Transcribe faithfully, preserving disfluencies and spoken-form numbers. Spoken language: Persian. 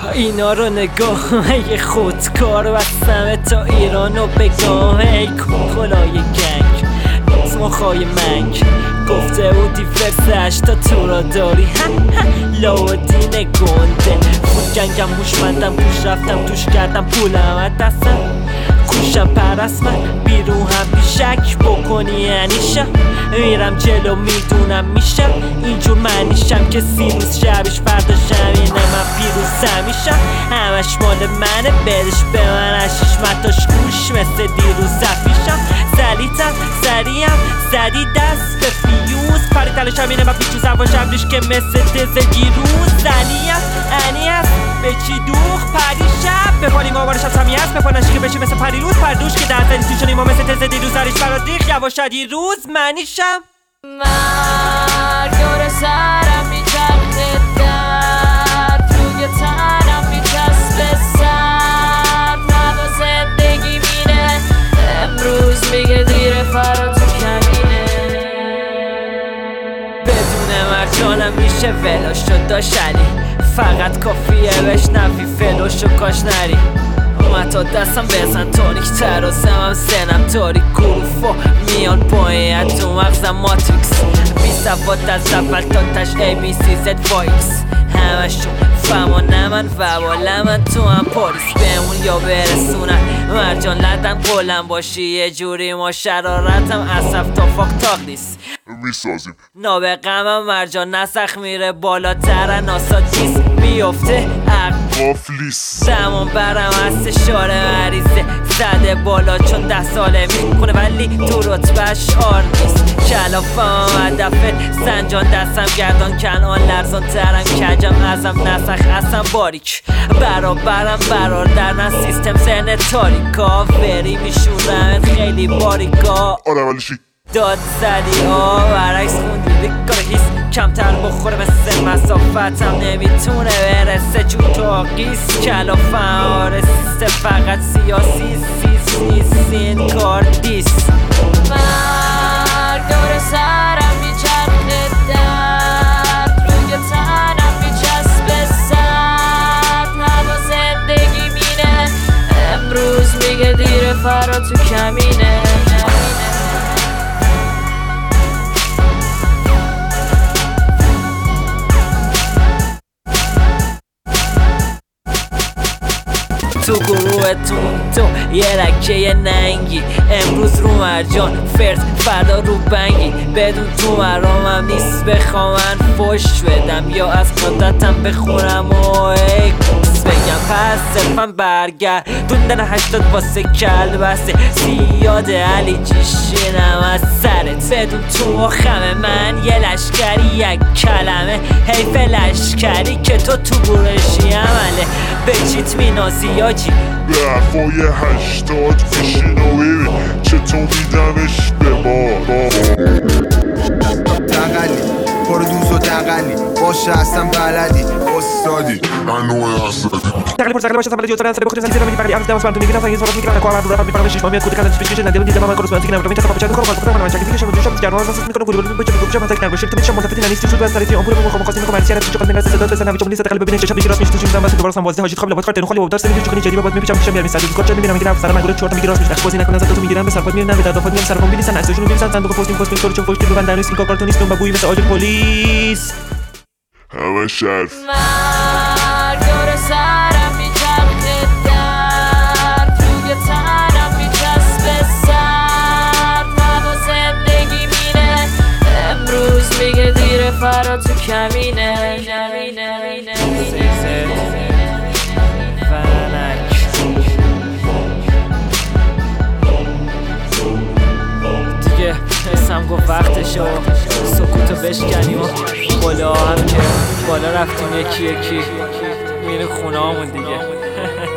اینا رو نگاه یه خودکار بستمه تا ایرانو بگاه. ای کلای گنگ مخای منگ گفته بودی فرسش تا تو را داری لاودین گنده خود گنگم هوشمندم گوش رفتم توش کردم پولم از دستم کوشم پرست من بیرون هم بیشک بکنی یعنیشم میرم جلو میدونم میشم اینجور منیشم که سیروس شبش فردا شمینه من پیروز همیشم همش مال منه برش به من هشیش متاش گوش مثل دیروز زفیشم سریتم سریم زدی دست به فیوز پری تلش همینه من پیچوز هواشم ریش که مثل تز دیروز زنیم انی هست به چی دوخ پری شب به پالی مابارشم سمی هست به پانشی که بشه مثل پری روز پردوش که در زنی توشونی ما مثل تز دیروز زریش برا دیخ یواشد روز منیشم مرگار سرم میچرخه درد روی تنم میچسبه سر هوا زندگی مینه امروز میگه دیره فرا تو کمینه بدون مرجانم میشه ولاش شد داشلی فقط کافیه بشنوی فلوشو کاش نری اومد تا دستم بزن تونیک ترازم هم سنم تاریک گروفا میان پایین تو مغزم ماتریکس بی سواد از اول تا تش ای بی سی زد فایکس همشون فهمانه من وواله من تو هم پاریس بهمون یا برسونن مرجان لدن قلم باشی یه جوری ما شرارتم اصف تا فاک تاق نیست میسازیم نابقمم مرجان نسخ میره بالاتر ناسا دیست میفته قافلیس زمان برم هست شاره مریضه زده بالا چون ده ساله میکنه ولی تو رتبهش آر نیست کلافم هدفه سنجان دستم گردان کنان لرزان ترم کجم ازم نسخ اصلا باریک برابرم برار در نه سیستم سن تاریکا فری میشورم خیلی باریکا آره ولی شی داد زدی ها برعکس خوندی بکار هیست کمتر بخوره مثل مسافتم نمیتونه برسه چون تو آقیست کلافم آره سیسته فقط سیاسی سیس نیست این کار دیست مرگار سرم میچرخه درد روی تنم میچسبه سر هوا زندگی مینه امروز میگه دیره فرا تو کمینه تو گروهتون تو یه رکه ننگی امروز رو مرجان فرد فردا رو بنگی بدون تو مرامم نیست بخوام من فش بدم یا از قدرتم بخورم و ای کس بگم پس صرفم برگرد دوندن هشتاد واسه کل بسته زیاد علی جیشینم از سرت بدون تو خمه من یه لشکری یک کلمه حیف لشکری که تو تو گروهشی عمله به چیت مینازی آجی به حرفای هشتاد بشین و ببین چطور میدمش به ما دقلی برو دوز و دقلی باشه اصلا بلدی استادی انوه اسدی دقلی پر دقلی باشه اصلا بلدی استاد اصلا بخوری زنجیر من بقلی عرض دمس من تو میگیرم این صحبت میگیرم کار رو میفرم شش ماه کودی کردن پیش ندیدم دیدم من کورسپاندنسی که نمیدونم چه کار بچه کار کنم من چه دیگه شب دوشم جرمان واسه میکنم گوگل بچه گوگل من تک نگوشم تو میشم ملتفتی نیست تو بس سریتی امور میخوام خاصی میکنم مرسی تو چقدر نگرس صدا تو سنم چون قلب ببینید چه دیگه راست میشه تو میذارم واسه دوباره سم واسه هاجی خبل واسه خاطر خالی داشت میگه چونی جدی بعد میپیچم میشم میرم سری کار چه میرم میگیرم سر من گوره چورت میگیرم راست بازی نکنه تو میگیرم به سرپاد میرم به دادافات میرم سرپاد میریسن عکسشون میریسن صندوق پستینگ پست تو چه فوشتی ببند در نیست کارتونیستم با بوی مثل آج پلیس همه شرف مرگار سرم میچرخه درد روی تنم میچسبه سر هوا زندگی مینه امروز میگه دیره فرا تو کمینه دیگه اسم گفت وقتشه و سکوتو بشکنیم و بالا هم که بالا رفتیم یکی یکی میره خونه همون دیگه